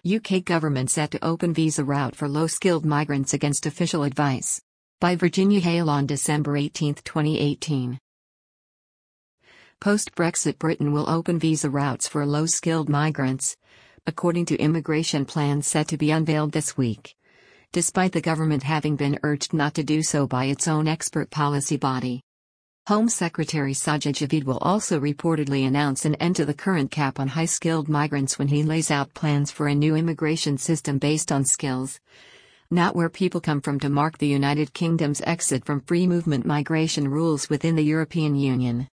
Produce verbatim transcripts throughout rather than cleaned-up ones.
U K government set to open visa route for low-skilled migrants against official advice. By Virginia Hale on December eighteenth, twenty eighteen. Post-Brexit, Britain will open visa routes for low-skilled migrants, according to immigration plans set to be unveiled this week, despite the government having been urged not to do so by its own expert policy body. Home Secretary Sajid Javid will also reportedly announce an end to the current cap on high-skilled migrants when he lays out plans for a new immigration system based on skills, not where people come from, to mark the United Kingdom's exit from free movement migration rules within the European Union.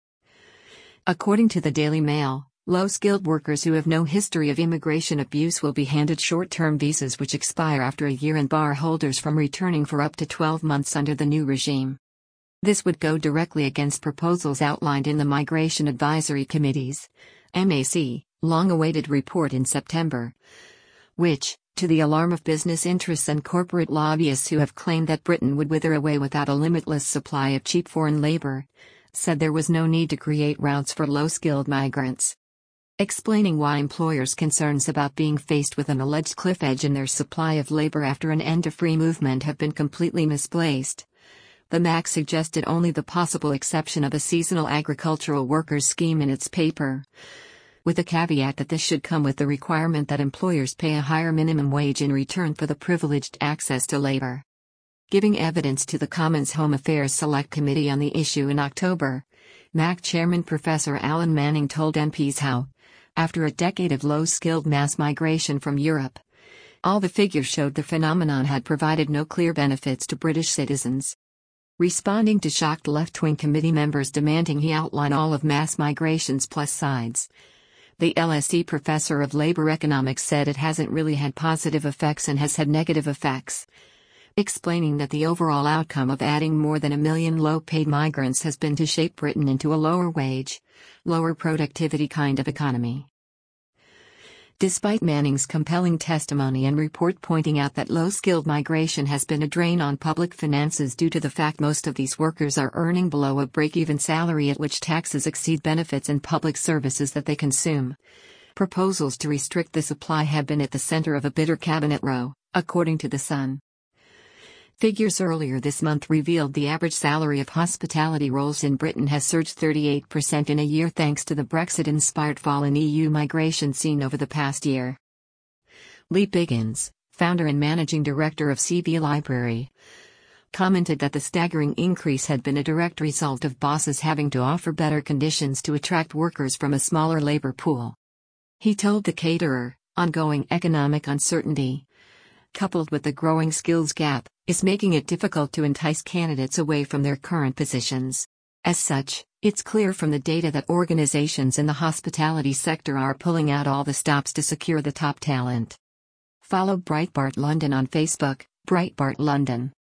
According to the Daily Mail, low-skilled workers who have no history of immigration abuse will be handed short-term visas which expire after a year and bar holders from returning for up to twelve months under the new regime. This would go directly against proposals outlined in the Migration Advisory Committee's M A C, long-awaited report in September, which, to the alarm of business interests and corporate lobbyists who have claimed that Britain would wither away without a limitless supply of cheap foreign labor, said there was no need to create routes for low-skilled migrants. Explaining why employers' concerns about being faced with an alleged cliff edge in their supply of labor after an end to free movement have been completely misplaced, the M A C suggested only the possible exception of a seasonal agricultural workers scheme in its paper, with the caveat that this should come with the requirement that employers pay a higher minimum wage in return for the privileged access to labor. Giving evidence to the Commons Home Affairs Select Committee on the issue in October, M A C Chairman Professor Alan Manning told M Ps how, after a decade of low-skilled mass migration from Europe, all the figures showed the phenomenon had provided no clear benefits to British citizens. Responding to shocked left-wing committee members demanding he outline all of mass migration's plus sides, the L S E professor of labor economics said it hasn't really had positive effects and has had negative effects, explaining that the overall outcome of adding more than a million low-paid migrants has been to shape Britain into a lower wage, lower productivity kind of economy. Despite Manning's compelling testimony and report pointing out that low-skilled migration has been a drain on public finances due to the fact most of these workers are earning below a break-even salary at which taxes exceed benefits and public services that they consume, proposals to restrict the supply have been at the center of a bitter cabinet row, according to The Sun. Figures earlier this month revealed the average salary of hospitality roles in Britain has surged thirty-eight percent in a year thanks to the Brexit-inspired fall in E U migration seen over the past year. Lee Biggins, founder and managing director of C V Library, commented that the staggering increase had been a direct result of bosses having to offer better conditions to attract workers from a smaller labor pool. He told The Caterer, ongoing economic uncertainty, coupled with the growing skills gap, is making it difficult to entice candidates away from their current positions. As such, it's clear from the data that organizations in the hospitality sector are pulling out all the stops to secure the top talent. Follow Breitbart London on Facebook, Breitbart London.